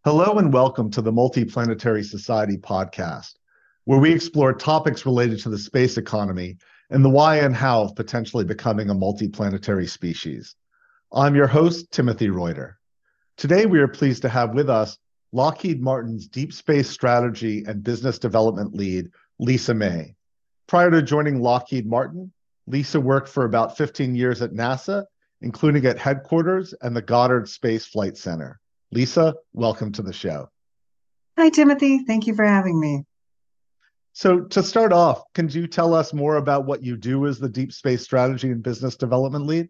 Hello and welcome to the Multiplanetary Society podcast, where we explore topics related to the space economy and the why and how of potentially becoming a multiplanetary species. I'm your host, Timothy Reuter. Today, we are pleased to have with us Lockheed Martin's Deep Space Strategy and Business Development Lead, Lisa May. Prior to joining Lockheed Martin, Lisa worked for about 15 years at NASA, including at headquarters and the Goddard Space Flight Center. Lisa, welcome to the show. Hi, Timothy. Thank you for having me. So, to start off, can you tell us more about what you do as the Deep Space Strategy and Business Development Lead?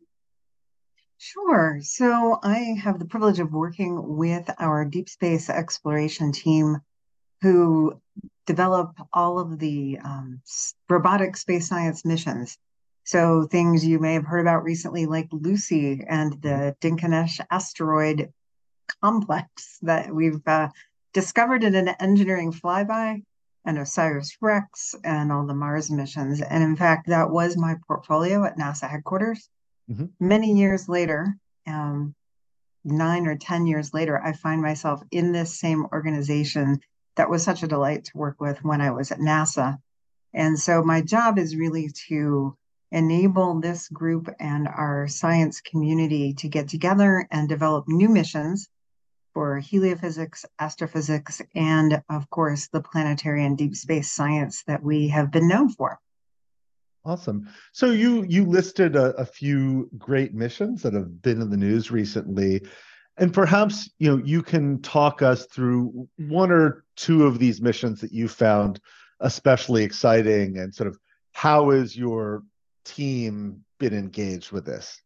Sure. So I have the privilege of working with our deep space exploration team who develop all of the robotic space science missions. So things you may have heard about recently, like Lucy and Mhm. the Dinkinesh asteroid complex that we've discovered in an engineering flyby, and OSIRIS-REx and all the Mars missions. And in fact, that was my portfolio at NASA headquarters. Mhm. Many years later, um, 9 or 10 years later, I find myself in this same organization that was such a delight to work with when I was at NASA. And so my job is really to enable this group and our science community to get together and develop new missions for heliophysics, astrophysics, and of course, the planetary and deep space science that we have been known for. Awesome. So you listed a few great missions that have been in the news recently, and perhaps you can talk us through one or two of these missions that you found especially exciting, and sort of how has your team been engaged with this?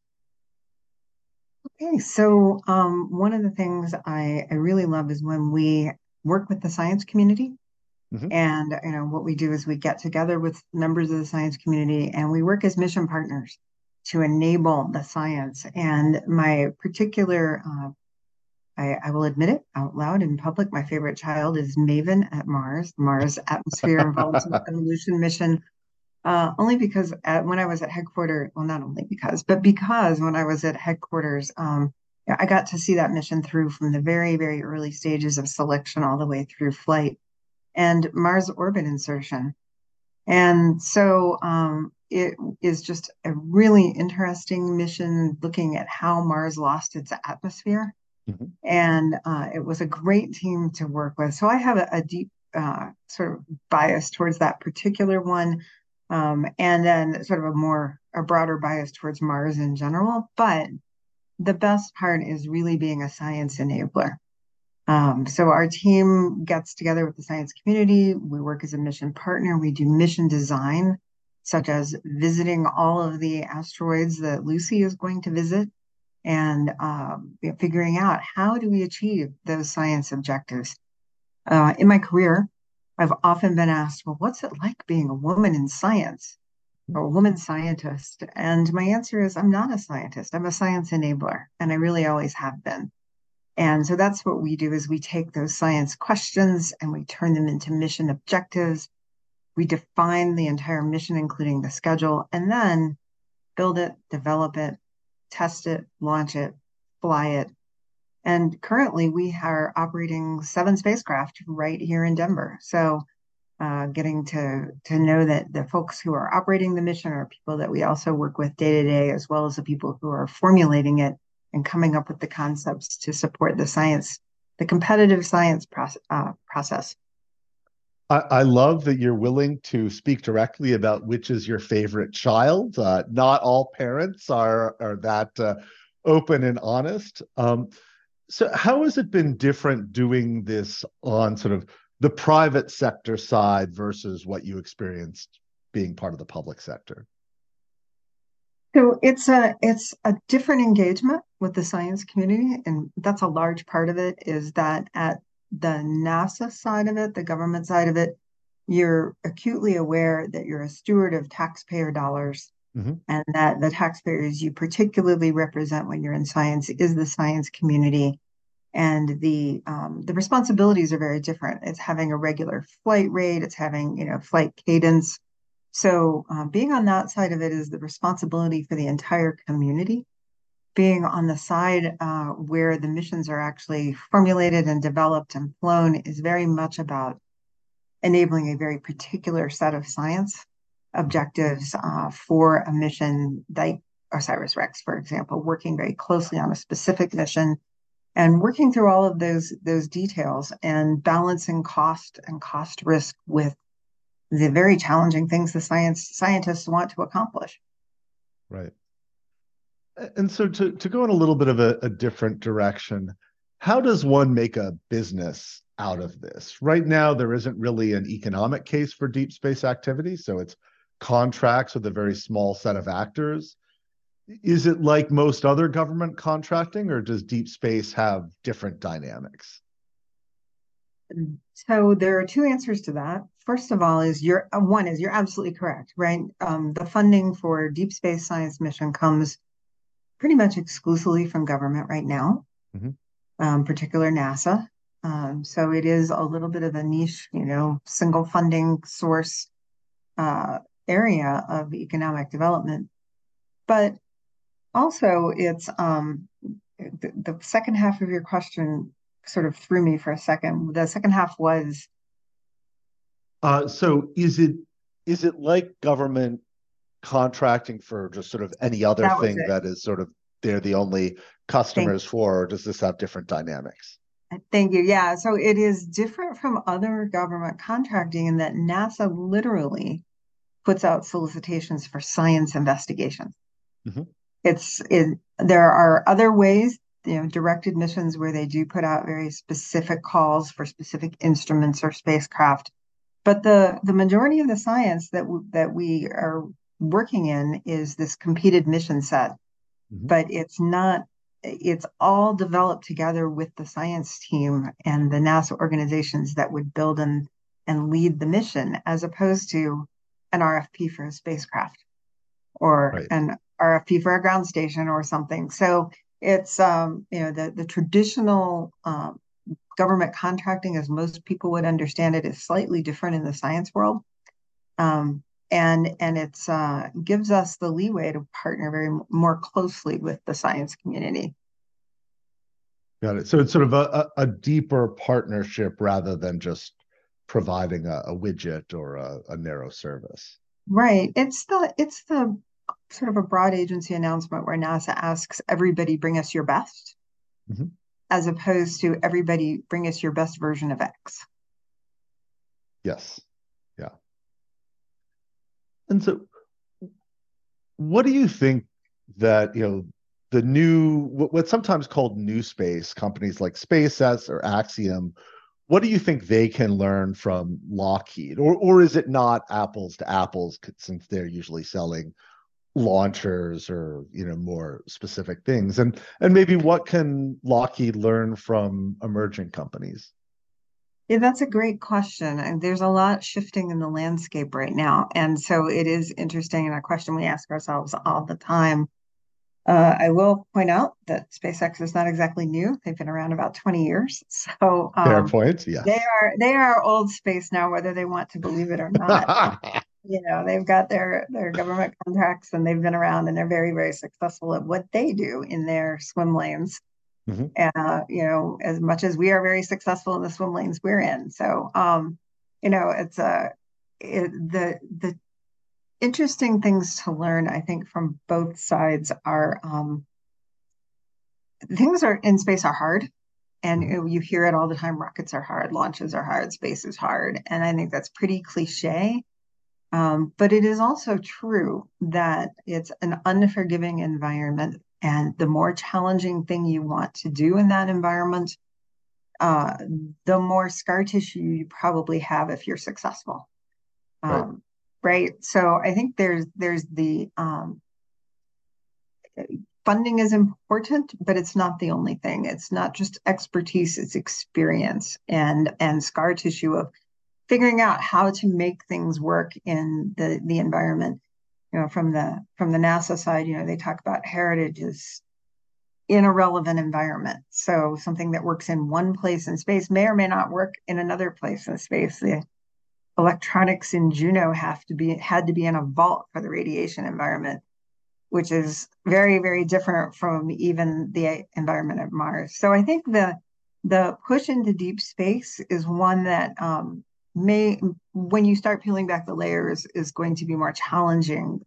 Okay, so one of the things I really love is when we work with the science community. Hmm. And what we do is we get together with members of the science community and we work as mission partners to enable the science. And my particular, I will admit it out loud in public, my favorite child is Maven at Mars, Mars Atmosphere and Volatile Evolution Mission. Only because when I was at headquarters, well, not only because, but because when I was at headquarters, yeah, I got to see that mission through from the very, very early stages of selection all the way through flight and Mars orbit insertion. And so it is just a really interesting mission looking at how Mars lost its atmosphere. Hmm. And it was a great team to work with. So I have a deep sort of bias towards that particular one. And then sort of a broader bias towards Mars in general. But the best part is really being a science enabler. So our team gets together with the science community. We work as a mission partner. We do mission design, such as visiting all of the asteroids that Lucy is going to visit and figuring out how do we achieve those science objectives. In my career, I've often been asked, well, what's it like being a woman in science or a woman scientist? And my answer is, I'm not a scientist. I'm a science enabler, and I really always have been. And so that's what we do is we take those science questions and we turn them into mission objectives. We define the entire mission, including the schedule, and then build it, develop it, test it, launch it, fly it. And currently we are operating 7 spacecraft right here in Denver. So getting to know that the folks who are operating the mission are people that we also work with day to day, as well as the people who are formulating it and coming up with the concepts to support the science, the competitive science process. I love that you're willing to speak directly about which is your favorite child. Not all parents are that open and honest. So how has it been different doing this on sort of the private sector side versus what you experienced being part of the public sector? So it's a different engagement with the science community, and that's a large part of it. Is that at the NASA side of it, the government side of it, you're acutely aware that you're a steward of taxpayer dollars Hmm. and that the taxpayers you particularly represent when you're in science is the science community. And the responsibilities are very different. It's having a regular flight rate, it's having flight cadence. So being on that side of it is the responsibility for the entire community. being on the side where the missions are actually formulated and developed and flown is very much about enabling a very particular set of science objectives for a mission like OSIRIS-REx, for example, working very closely on a specific mission and working through all of those details and balancing cost and cost risk with the very challenging things the scientists want to accomplish. Right. And so to go in a little bit of a different direction, how does one make a business out of this? Right now, there isn't really an economic case for deep space activity, so it's contracts with a very small set of actors. Is it like most other government contracting, or does deep space have different dynamics? So there are two answers to that. First of all, is you're absolutely correct, right? The funding for deep space science mission comes pretty much exclusively from government right now, particular NASA. So it is a little bit of a niche, single funding source area of economic development. But also, it's the second half of your question sort of threw me for a second. The second half was, so is it like government contracting for just sort of any other that was thing it. that is sort of they're the only Thank customers for, or does this have different dynamics? Thank you. Yeah, so it is different from other government contracting in that NASA literally puts out solicitations for science investigations. Mhm. There are other ways, directed missions where they do put out very specific calls for specific instruments or spacecraft. But the majority of the science that we are working in is this competed mission set, Mhm. but it's all developed together with the science team and the NASA organizations that would build and lead the mission, as opposed to an RFP for a spacecraft or Right. an RFP for a ground station or something. So it's the traditional government contracting, as most people would understand it, is slightly different in the science world. And it's gives us the leeway to partner more closely with the science community. Got it. So it's sort of a deeper partnership rather than just providing a widget or a narrow service. Right. It's the sort of a broad agency announcement where NASA asks everybody bring us your best, Mhm. as opposed to everybody bring us your best version of X. Yes. Yeah. And so what do you think that, the what's sometimes called new space companies like SpaceX or Axiom, what do you think they can learn from Lockheed? Or is it not apples to apples since they're usually selling launchers or, more specific things? And maybe what can Lockheed learn from emerging companies? Yeah, that's a great question. And there's a lot shifting in the landscape right now. And so it is interesting and a question we ask ourselves all the time. I will point out that SpaceX is not exactly new. They've been around about 20 years. So Fair point. they Yes. are they are old space now, whether they want to believe it or not. They've got their government contracts and they've been around and they're very, very successful at what they do in their swim lanes. Mhm. As much as we are very successful in the swim lanes we're in. So, it's the interesting things to learn, I think, from both sides are things are in space are hard. And Mhm. you hear it all the time. Rockets are hard, launches are hard, space is hard. And I think that's pretty cliche. But it is also true that it's an unforgiving environment. And the more challenging thing you want to do in that environment, uh, the more scar tissue you probably have if you're successful. Right. Right. So I think there's the funding is important, but it's not the only thing. It's not just expertise, it's experience and scar tissue of figuring out how to make things work in the environment. From the NASA side, they talk about heritage as in a relevant environment. So something that works in one place in space may or may not work in another place in space. The electronics in Juno had to be in a vault for the radiation environment, which is very, very different from even the environment of Mars. So I think the push into deep space is one that may, when you start peeling back the layers, is going to be more challenging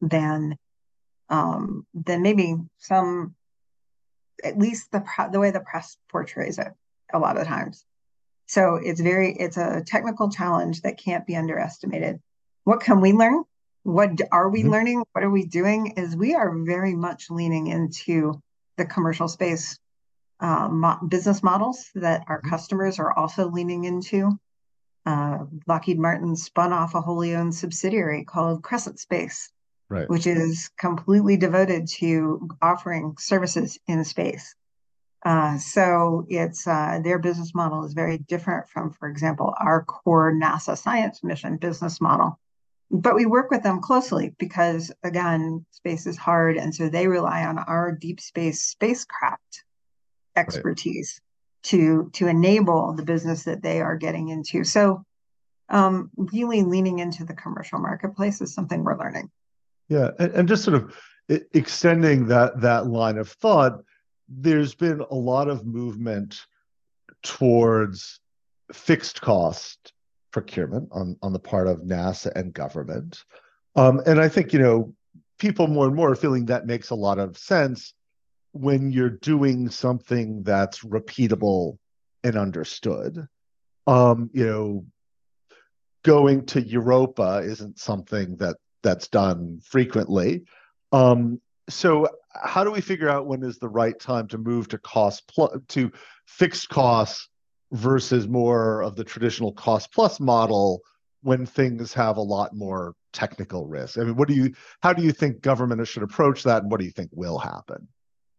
than maybe some, at least the way the press portrays it a lot of times. So it's a technical challenge that can't be underestimated. What can we learn? What are we Mhm. learning? What are we doing? Is we are very much leaning into the commercial space business models that our Mhm. customers are also leaning into. Lockheed Martin spun off a wholly owned subsidiary called Crescent Space, Right. which is completely devoted to offering services in space. So it's their business model is very different from, for example, our core NASA science mission business model. But we work with them closely because, again, space is hard, and so they rely on our deep space spacecraft Right. expertise to enable the business that they are getting into. So really leaning into the commercial marketplace is something we're learning. Yeah, and just sort of extending that line of thought, there's been a lot of movement towards fixed cost procurement on the part of NASA and government. And I think, people more and more are feeling that makes a lot of sense when you're doing something that's repeatable and understood. Um, you know, Going to Europa isn't something that's done frequently. Um, so how do we figure out when is the right time to move to to fixed costs versus more of the traditional cost plus model when things have a lot more technical risk? I mean, how do you think government should approach that, and what do you think will happen?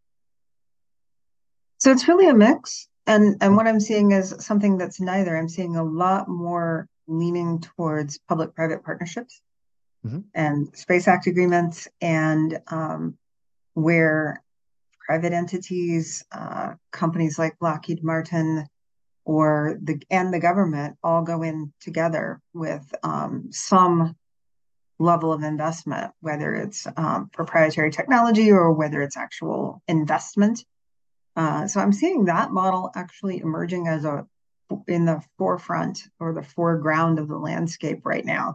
So it's really a mix. And what I'm seeing is something that's neither. I'm seeing a lot more leaning towards public-private partnerships Mm-hmm. and Space Act agreements, and where private entities, companies like Lockheed Martin, the government all go in together with some level of investment, whether it's proprietary technology or whether it's actual investment. So I'm seeing that model actually emerging as in the forefront or the foreground of the landscape right now.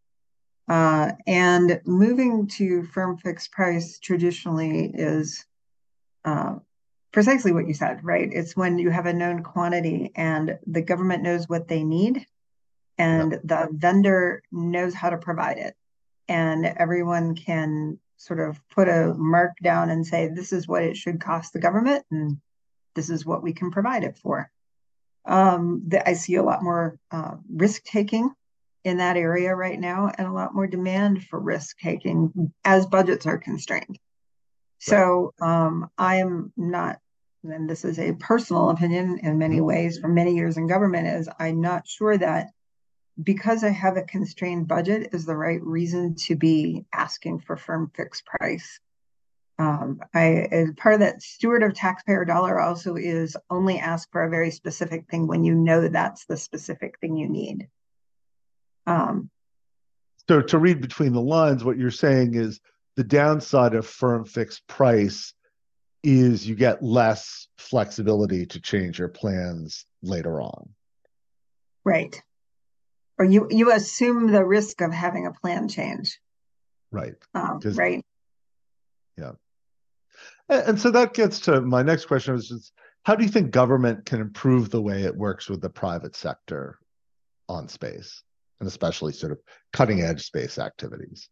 And moving to firm fixed price traditionally is uh, precisely what you said, right? It's when you have a known quantity and the government knows what they need Yeah. and the vendor knows how to provide it. And everyone can sort of put a mark down and say, this is what it should cost the government, and this is what we can provide it for. I see a lot more risk taking in that area right now, and a lot more demand for risk taking as budgets are constrained. Right. So I am not, and this is a personal opinion in many Mhm. ways from many years in government, is I'm not sure that because I have a constrained budget is the right reason to be asking for firm fixed price. As part of that steward of taxpayer dollar also is only ask for a very specific thing when you know that's the specific thing you need. Um, So to read between the lines, what you're saying is the downside of firm fixed price is you get less flexibility to change your plans later on. right. Or you assume the risk of having a plan change. Right. Because, Right. yeah. And so that gets to my next question, which is how do you think government can improve the way it works with the private sector on space, and especially sort of cutting edge space activities?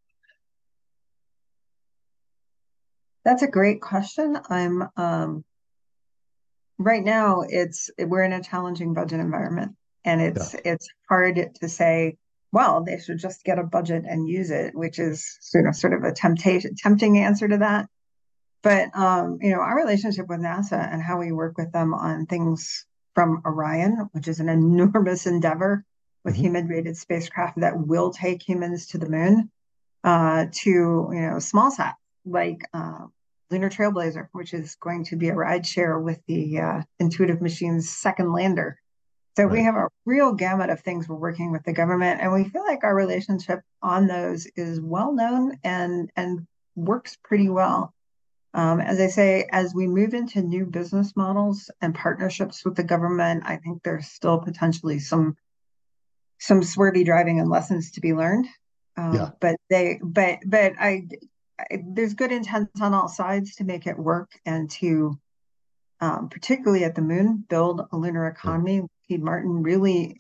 That's a great question. I'm right now we're in a challenging budget environment, and Yeah. it's hard to say, well, they should just get a budget and use it, which is sort of a tempting answer to that. But our relationship with NASA and how we work with them on things from Orion, which is an enormous endeavor with Mhm. human rated spacecraft that will take humans to the moon, to small sat like Lunar Trailblazer, which is going to be a ride share with the Intuitive Machines second lander. So we Right. have a real gamut of things we're working with the government, and we feel like our relationship on those is well known and works pretty well. As I say, as we move into new business models and partnerships with the government, I think there's still potentially some swervy driving and lessons to be learned. Yeah. There's good intent on all sides to make it work and to, particularly at the moon, build a lunar Yeah. economy. Lockheed Martin really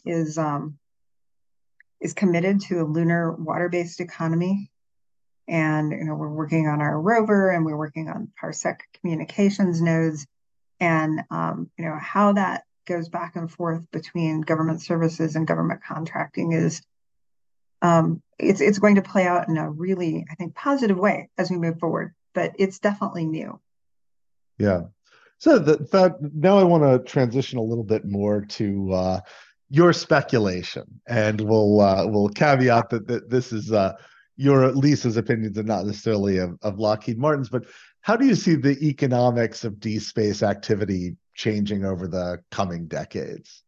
is committed to a lunar water-based economy. And we're working on our rover, and we're working on parsec communications nodes, and how that goes back and forth between government services and government contracting is it's going to play out in a really, I think, positive way as we move forward. But it's definitely new. Yeah. So now I want to transition a little bit more to your speculation, and we'll caveat that this is your Lisa's opinions and not necessarily of Lockheed Martin's. But how do you see the economics of deep space activity changing over the coming decades?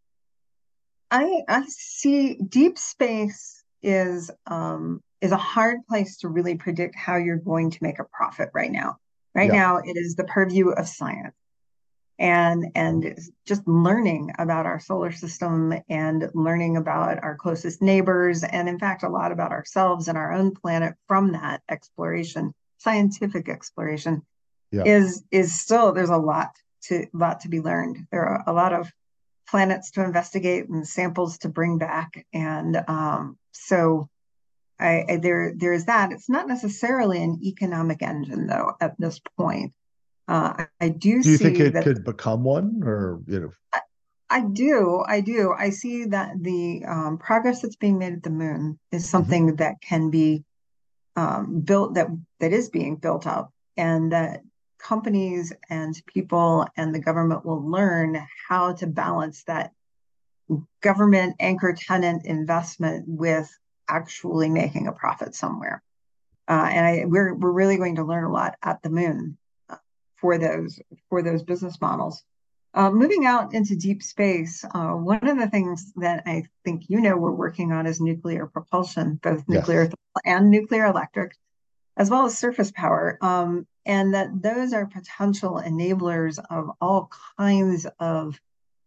I see deep space is a hard place to really predict how you're going to make a profit right now. Right Yeah. now, it is the purview of science and just learning about our solar system and learning about our closest neighbors, and in fact, a lot about ourselves and our own planet from that exploration, scientific exploration, Yeah. is still there's a lot to be learned. There are a lot of planets to investigate and samples to bring back, and so there is that. It's not necessarily an economic engine though at this point. I do Do you think see it that. could become one, or I do. I see that the progress that's being made at the moon is Mhm. something that can be built, that is being built up, and that companies and people and the government will learn how to balance that government anchor tenant investment with actually making a profit somewhere. We're really going to learn a lot at the moon uh, for those business models. Moving out into deep space, one of the things that I think we're working on is nuclear propulsion, both nuclear Yes. and nuclear electric, as well as surface power, and that those are potential enablers of all kinds of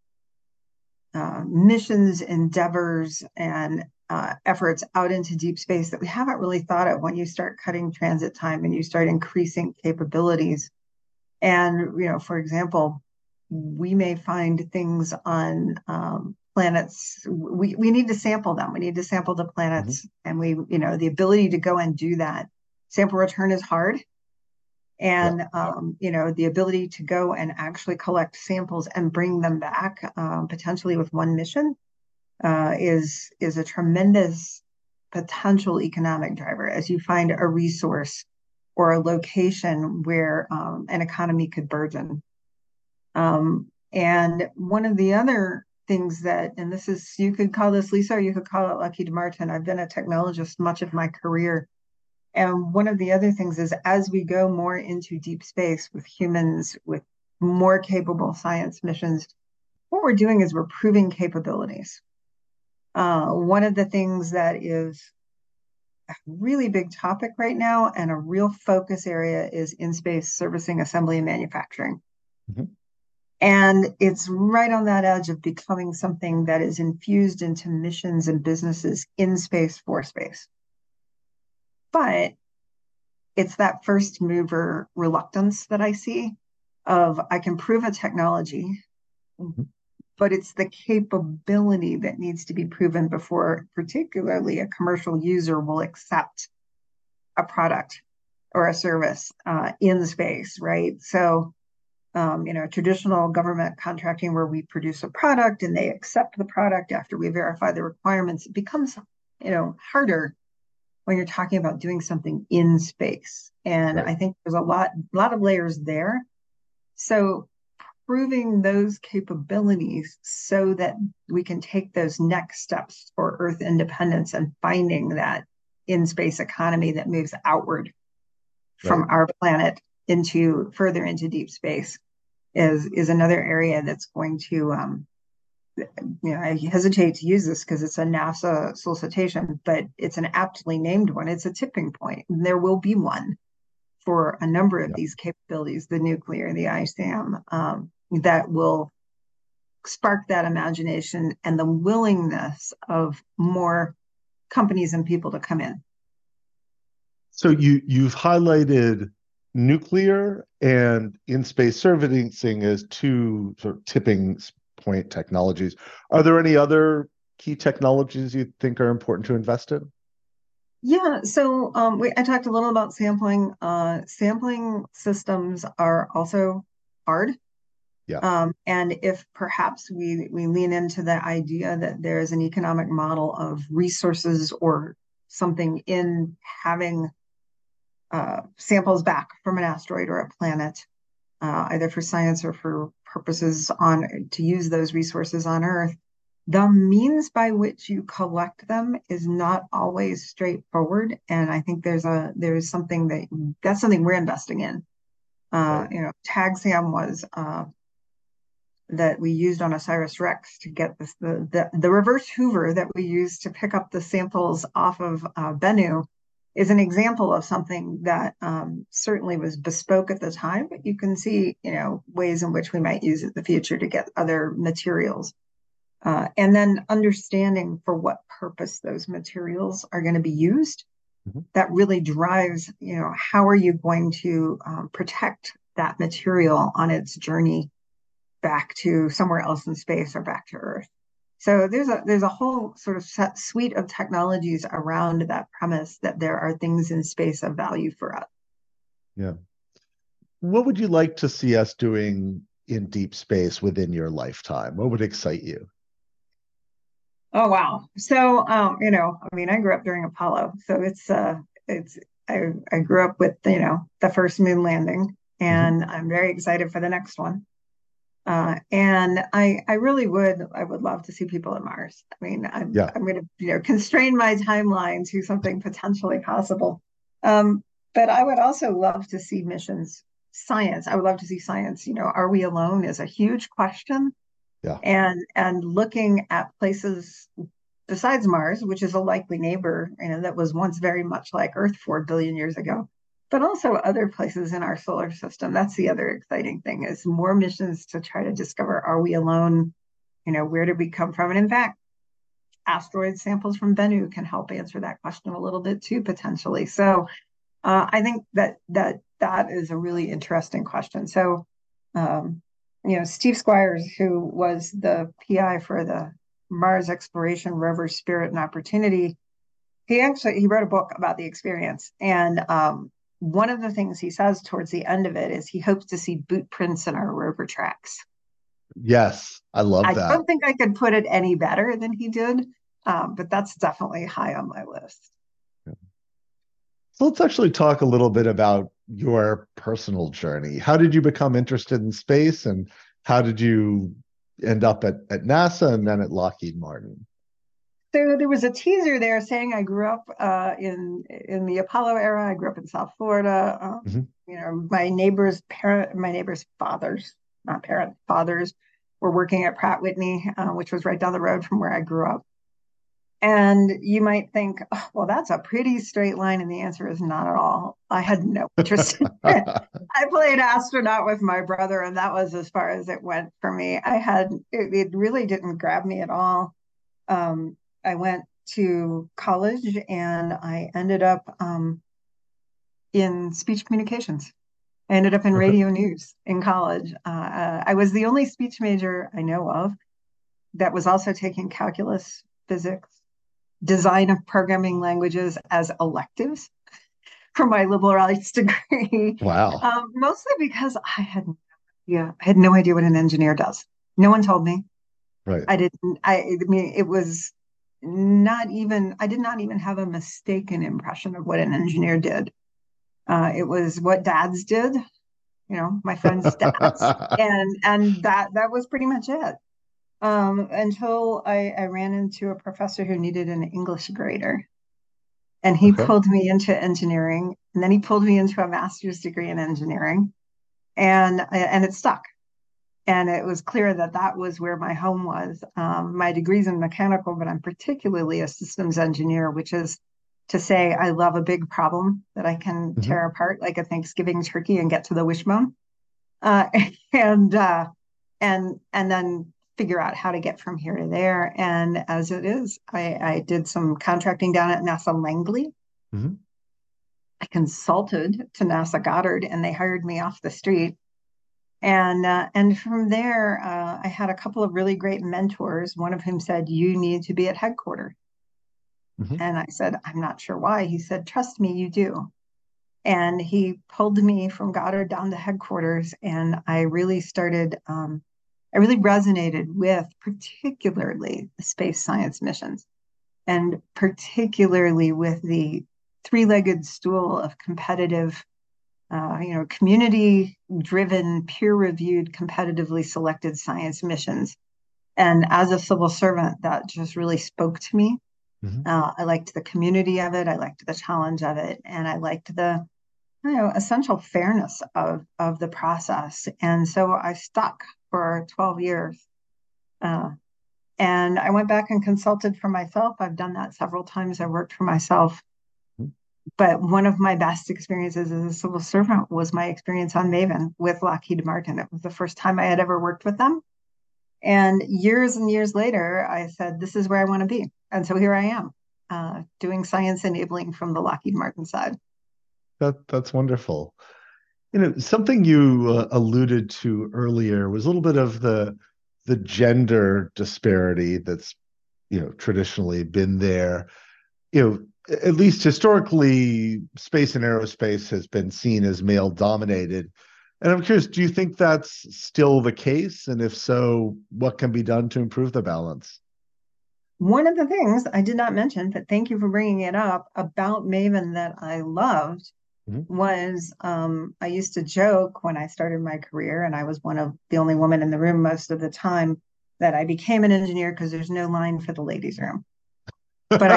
missions, endeavors, and efforts out into deep space that we haven't really thought of when you start cutting transit time and you start increasing capabilities. And, for example, we may find things on planets. We need to sample them. We need to sample the Mhm. planets. And the ability to go and do that. Sample return is hard, Yeah. and the ability to go and actually collect samples and bring them back, potentially with one mission, is a tremendous potential economic driver as you find a resource or a location where an economy could burgeon. And one of the other things that, and this is, you could call this Lisa, or you could call it Lockheed Martin. I've been a technologist much of my career, and one of the other things is, as we go more into deep space with humans, with more capable science missions, what we're doing is we're proving capabilities. One of the things that is a really big topic right now and a real focus area is in space servicing, assembly, and manufacturing. Mhm. And it's right on that edge of becoming something that is infused into missions and businesses in space for space. But it's that first mover reluctance that I see of, I can prove a technology, Mhm. but it's the capability that needs to be proven before particularly a commercial user will accept a product or a service in space, right? So, traditional government contracting where we produce a product and they accept the product after we verify the requirements, it becomes, harder when you're talking about doing something in space. And Right. I think there's a lot of layers there. So proving those capabilities so that we can take those next steps for Earth independence and finding that in space economy that moves outward Right. from our planet into further into deep space is another area that's going to I hesitate to use this because it's a NASA solicitation, but it's an aptly named one. It's a tipping point. There will be one for a number of Yeah. these capabilities, the nuclear, the ISAM, that will spark that imagination and the willingness of more companies and people to come in. So you've highlighted nuclear and in-space servicing as two sort of tipping point technologies. Are there any other key technologies you think are important to invest in? Yeah, so I talked a little about sampling. Sampling systems are also hard. Yeah. And if perhaps we lean into the idea that there is an economic model of resources or something in having samples back from an asteroid or a planet, either for science or for purposes on to use those resources on Earth, the means by which you collect them is not always straightforward. And I think there's something that's something we're investing in. Right. TAGSAM was that we used on OSIRIS-REx to get the reverse Hoover that we used to pick up the samples off of Bennu is an example of something that certainly was bespoke at the time, but you can see, ways in which we might use it in the future to get other materials. And then understanding for what purpose those materials are going to be used, that really drives, how are you going to protect that material on its journey back to somewhere else in space or back to Earth. So there's a whole sort of suite of technologies around that premise that there are things in space of value for us. Yeah. What would you like to see us doing in deep space within your lifetime? What would excite you? Oh wow! So I grew up during Apollo, so I grew up with the first moon landing, Mhm. and I'm very excited for the next one. And I would love to see people at Mars. I mean, Yeah. I'm going to constrain my timeline to something potentially possible. Um, but I would also love to see missions, science. I would love to see science. Are we alone is a huge question, Yeah. and looking at places besides Mars, which is a likely neighbor, that was once very much like Earth 4 billion years ago, but also other places in our solar system. That's the other exciting thing is more missions to try to discover, are we alone? Where did we come from? And in fact, asteroid samples from Bennu can help answer that question a little bit too, potentially. So I think that is a really interesting question. So, Steve Squires, who was the PI for the Mars exploration rover Spirit and Opportunity, he wrote a book about the experience. And one of the things he says towards the end of it is he hopes to see boot prints in our rover tracks. Yes, I love I that. don't think I could put it any better than he did, but that's definitely high on my list. So let's actually talk a little bit about your personal journey. How did you become interested in space and how did you end up at NASA and then at Lockheed Martin? So there was a teaser there saying I grew up in the Apollo era. I grew up in South Florida. Mhm. My neighbor's fathers, not parents, fathers, were working at Pratt Whitney, which was right down the road from where I grew up. And you might think, oh, well, that's a pretty straight line, and the answer is not at all. I had no interest in it. I played astronaut with my brother, and that was as far as it went for me. It really didn't grab me at all. I went to college and I ended up in speech communications. I ended up in Okay. radio news in college. I was the only speech major I know of that was also taking calculus, physics, design of programming languages as electives for my liberal arts degree. Wow. Mostly because I had no idea what an engineer does. No one told me. Right. I mean, it was not even, I did not even have a mistaken impression of what an engineer did. It was what dads did, my friends' dads, and that was pretty much it. Until I ran into a professor who needed an English grader, and he Okay. pulled me into engineering, and then he pulled me into a master's degree in engineering, and it stuck. And it was clear that that was where my home was. My degree's in mechanical, but I'm particularly a systems engineer, which is to say I love a big problem that I can Hmm. tear apart like a Thanksgiving turkey and get to the wishbone, uh, and uh, and then figure out how to get from here to there. And as it is, I did some contracting down at NASA Langley. Hmm. I consulted to NASA Goddard, and they hired me off the street. And from there, I had a couple of really great mentors. One of whom said, "You need to be at headquarters." Hmm. And I said, "I'm not sure why." He said, "Trust me, you do." And he pulled me from Goddard down to headquarters, and I really resonated with particularly the space science missions, and particularly with the three-legged stool of competitive, community-driven, peer-reviewed, competitively selected science missions. And as a civil servant, that just really spoke to me. Hmm. I liked the community of it. I liked the challenge of it, and I liked the essential fairness of the process. And so I stuck for 12 years. Uh, and I went back and consulted for myself. I've done that several times. I worked for myself. But one of my best experiences as a civil servant was my experience on Maven with Lockheed Martin. It was the first time I had ever worked with them. And years later, I said, this is where I want to be. And so here I am, doing science enabling from the Lockheed Martin side. That's wonderful. Something you alluded to earlier was a little bit of the gender disparity that's traditionally been there. At least historically, space and aerospace has been seen as male dominated. And I'm curious, do you think that's still the case? And if so, what can be done to improve the balance? One of the things I did not mention, but thank you for bringing it up about Maven that I loved Mhm. was I used to joke when I started my career, and I was one of the only woman in the room most of the time, that I became an engineer because there's no line for the ladies' room. But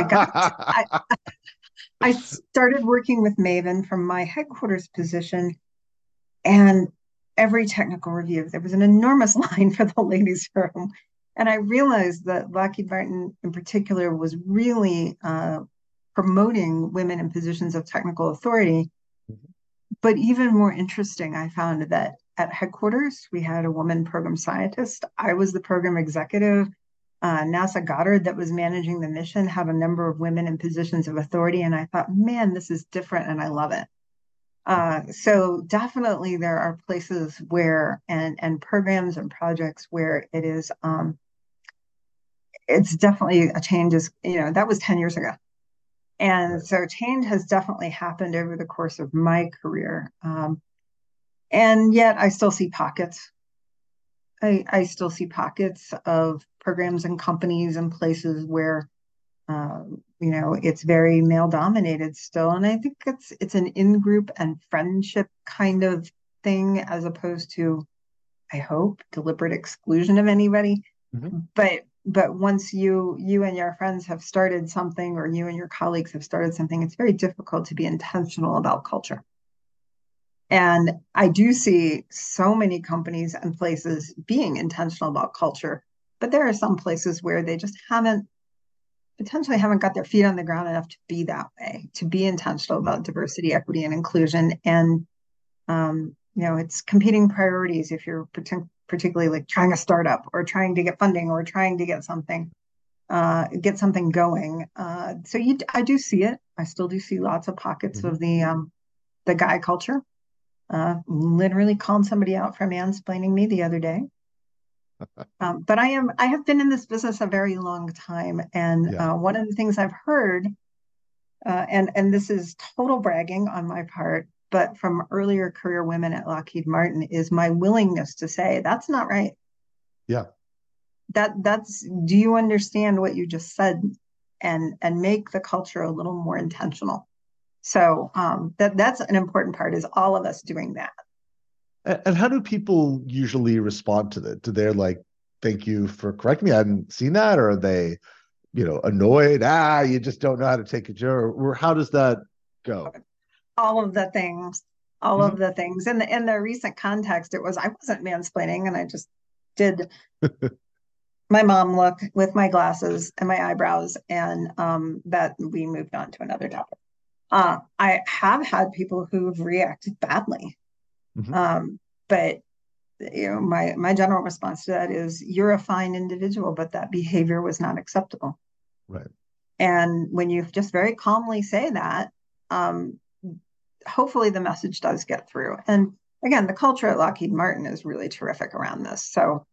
I started working with Maven from my headquarters position, and every technical review, there was an enormous line for the ladies' room. And I realized that Lockheed Martin in particular was really promoting women in positions of technical authority. But even more interesting, I found that at headquarters, we had a woman program scientist. I was the program executive. NASA Goddard, that was managing the mission, had a number of women in positions of authority. And I thought, man, this is different and I love it. So definitely there are places where and programs and projects where it's definitely a change is, that was 10 years ago. And Right. so change has definitely happened over the course of my career. And yet I still see pockets. I still see pockets of programs and companies and places where it's very male dominated still. And I think it's an in-group and friendship kind of thing as opposed to, I hope, deliberate exclusion of anybody. Mhm. But once you and your friends have started something, or you and your colleagues have started something, it's very difficult to be intentional about culture. And I do see so many companies and places being intentional about culture, but there are some places where they just potentially haven't got their feet on the ground enough to be that way, to be intentional about diversity, equity, and inclusion. And it's competing priorities if you're particularly like trying a startup or trying to get funding or trying to get something going. I do see it. I still do see lots of pockets Mhm. of the guy culture. Literally called somebody out for mansplaining me the other day. But I have been in this business a very long time, and Yeah. one of the things I've heard, and this is total bragging on my part, but from earlier career women at Lockheed Martin, is my willingness to say that's not right. Yeah. Do you understand what you just said, and make the culture a little more intentional. So that's an important part, is all of us doing that. And how do people usually respond to that? Do they like, thank you for correcting me? I hadn't seen that, or are they, annoyed? You just don't know how to take a joke, or how does that go? All of the things, all of Mhm. the things. In the recent context, it was I wasn't mansplaining, and I just did my mom look with my glasses and my eyebrows, and that we moved on to another topic. I have had people who've reacted badly, Hmm. but my general response to that is, you're a fine individual, but that behavior was not acceptable. Right. And when you just very calmly say that, um, hopefully the message does get through. And again, the culture at Lockheed Martin is really terrific around this. So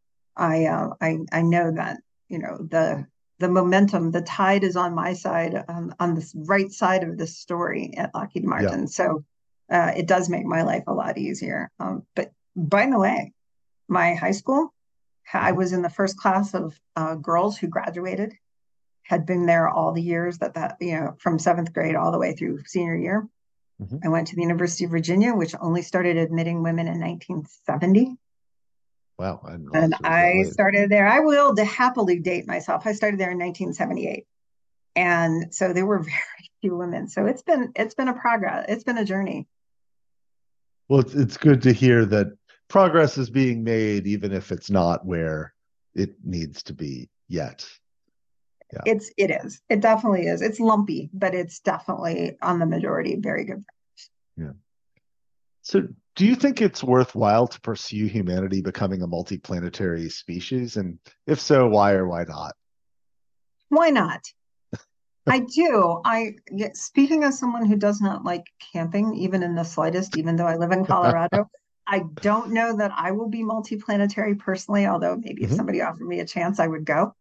I know that the momentum, the tide is on my side, on the right side of the story at Lockheed Yeah. Martin. So it does make my life a lot easier. But by the way, my high school, I Hmm. was in the first class of girls who graduated, had been there all the years from seventh grade all the way through senior year. Hmm. I went to the University of Virginia, which only started admitting women in 1970. Wow, I didn't And realize it was that I late. started there. I will happily date myself. I started there in 1978. And so there were very few women. So it's been a progress. It's been a journey. Well, it's good to hear that progress is being made, even if it's not where it needs to be yet. Yeah. It is. It definitely is. It's lumpy, but it's definitely on the majority very good. Yeah. So, do you think it's worthwhile to pursue humanity becoming a multiplanetary species? And if so, why or why not? Why not? I do. Speaking as someone who does not like camping, even in the slightest, even though I live in Colorado, I don't know that I will be multiplanetary personally, although maybe if Hmm. somebody offered me a chance, I would go.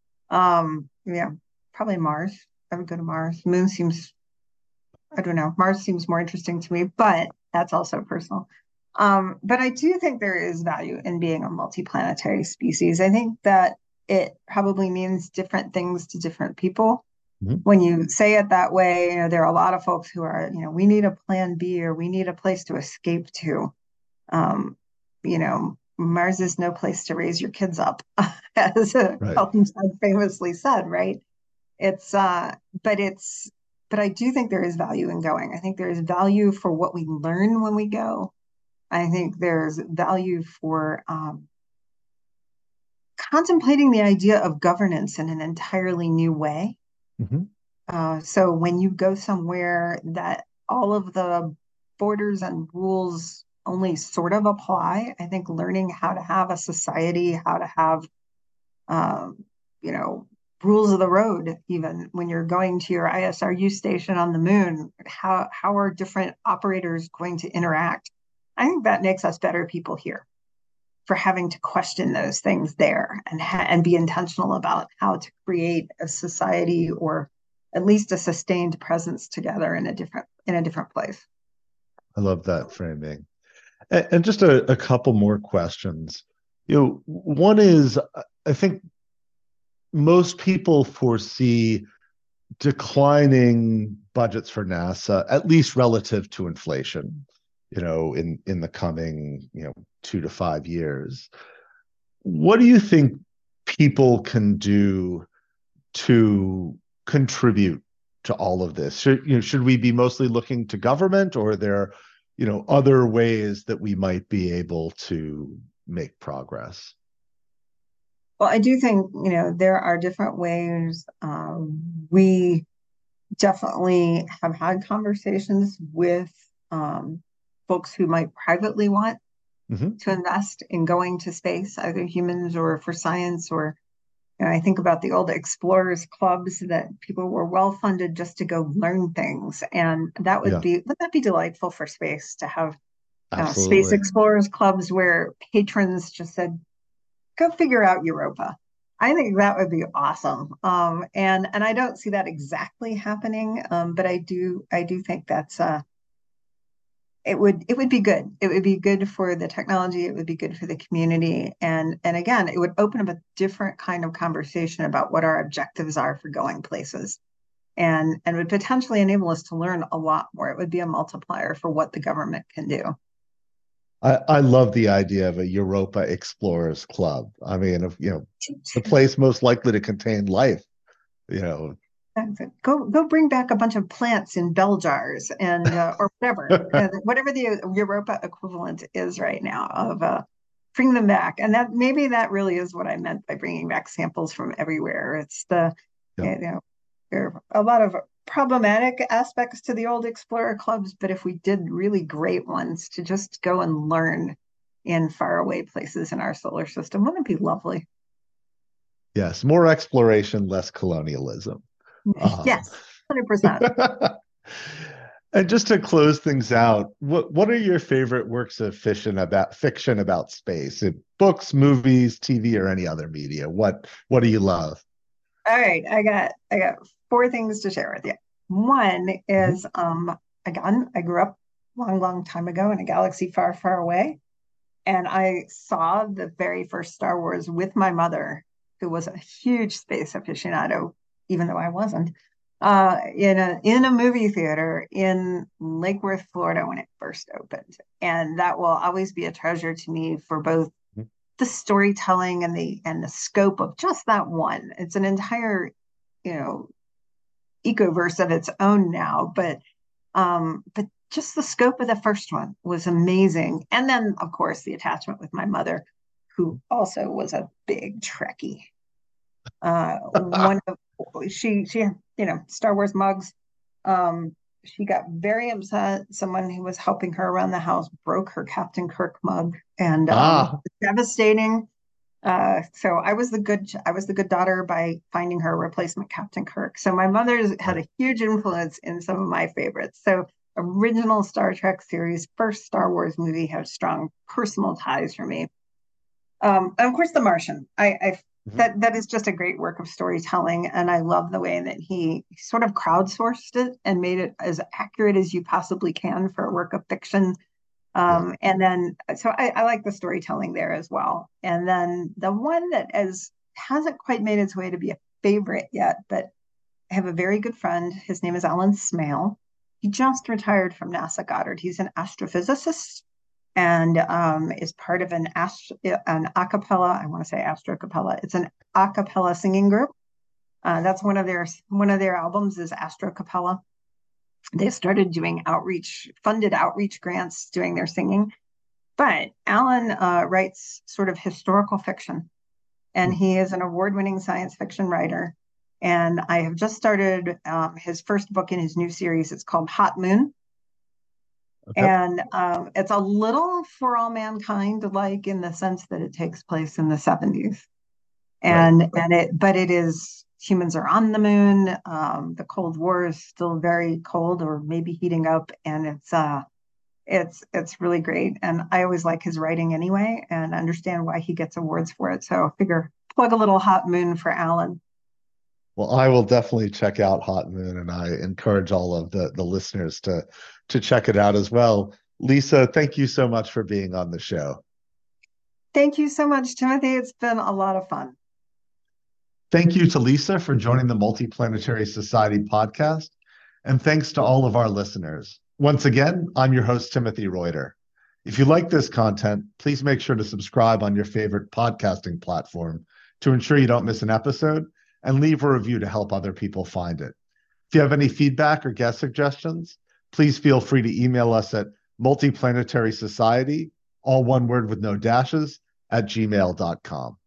Yeah, probably Mars. I would go to Mars. Moon seems, I don't know, Mars seems more interesting to me, but that's also personal. But I do think there is value in being a multiplanetary species. I think that it probably means different things to different people. Hmm. When you say it that way, there are a lot of folks who are, we need a plan B, or we need a place to escape to. Mars is no place to raise your kids up, as Right. Elton John famously said, right? It's, but it's, but I do think there is value in going. I think there is value for what we learn when we go. I think there's value for contemplating the idea of governance in an entirely new way. Hmm. So when you go somewhere that all of the borders and rules only sort of apply, I think learning how to have a society, how to have, um, you know, rules of the road, even when you're going to your ISRU station on the moon, how are different operators going to interact? I think that makes us better people here for having to question those things there, and be intentional about how to create a society, or at least a sustained presence together in a different place. I love that framing. And just a couple more questions. One is, I think most people foresee declining budgets for NASA, at least relative to inflation, in the coming, 2 to 5 years. What do you think people can do to contribute to all of this? Should we be mostly looking to government, or are there, other ways that we might be able to make progress? Well, I do think, there are different ways. We definitely have had conversations with folks who might privately want Hmm. to invest in going to space, either humans or for science. Or I think about the old explorers clubs that people were well funded just to go learn things, and Yeah, wouldn't that be delightful for space to have space absolutely. explorers clubs where patrons just said, "Go figure out Europa." I think that would be awesome. And I don't see that exactly happening, but I do think that's it would be good. It would be good for the technology. It would be good for the community, and again, it would open up a different kind of conversation about what our objectives are for going places, and would potentially enable us to learn a lot more. It would be a multiplier for what the government can do. I love the idea of a Europa Explorers Club. I mean, the place most likely to contain life, you know. Go bring back a bunch of plants in bell jars, and or whatever the Europa equivalent is right now of bring them back. And that maybe that really is what I meant by bringing back samples from everywhere. It's the, Yeah. you know, there are a lot of problematic aspects to the old Explorer clubs, but if we did really great ones to just go and learn in faraway places in our solar system, wouldn't it be lovely? Yes, more exploration, less colonialism. Yes, 100%. And just to close things out, what are your favorite works of fiction about space? Books, movies, TV, or any other media? What do you love? All right, I got four things to share with you. One Mhm. is again, I grew up a long, long time ago in a galaxy far, far away. And I saw the very first Star Wars with my mother, who was a huge space aficionado, even though I wasn't, in a movie theater in Lake Worth, Florida, when it first opened. And that will always be a treasure to me for both the storytelling and the scope of just that one. It's an entire, you know, ecoverse of its own now, but just the scope of the first one was amazing. And then, of course, the attachment with my mother, who also was a big Trekkie. One of she Star Wars mugs. She got very upset. Someone who was helping her around the house broke her Captain Kirk mug, and Ah, devastating. So I was the good daughter by finding her a replacement Captain Kirk. So my mother's had right. a huge influence in some of my favorites. So original Star Trek series, first Star Wars movie have strong personal ties for me. And of course, The Martian. I Mhm. that is just a great work of storytelling, and I love the way that he sort of crowdsourced it and made it as accurate as you possibly can for a work of fiction. Yeah. And then, so I like the storytelling there as well. And then the one that hasn't quite made its way to be a favorite yet, but I have a very good friend. His name is Alan Smale. He just retired from NASA Goddard. He's an astrophysicist and is part of an a cappella. I want to say astro cappella. It's an a cappella singing group. That's one of their albums is Astro Cappella. They started doing funded outreach grants, doing their singing. But Alan writes sort of historical fiction, and Hmm. he is an award-winning science fiction writer. And I have just started his first book in his new series. It's called Hot Moon, Okay. and it's a little For All Mankind, like in the sense that it takes place in the 70s, Right. but it is humans are on the moon. The Cold War is still very cold, or maybe heating up, and it's really great. And I always like his writing anyway, and understand why he gets awards for it. So I figure plug a little Hot Moon for Alan. Well, I will definitely check out Hot Moon, and I encourage all of the listeners to check it out as well. Lisa, thank you so much for being on the show. Thank you so much, Timothy. It's been a lot of fun. Thank you to Lisa for joining the Multiplanetary Society podcast, and thanks to all of our listeners. Once again, I'm your host, Timothy Reuter. If you like this content, please make sure to subscribe on your favorite podcasting platform to ensure you don't miss an episode, and leave a review to help other people find it. If you have any feedback or guest suggestions, please feel free to email us at multiplanetary society, all one word with no dashes, at gmail.com.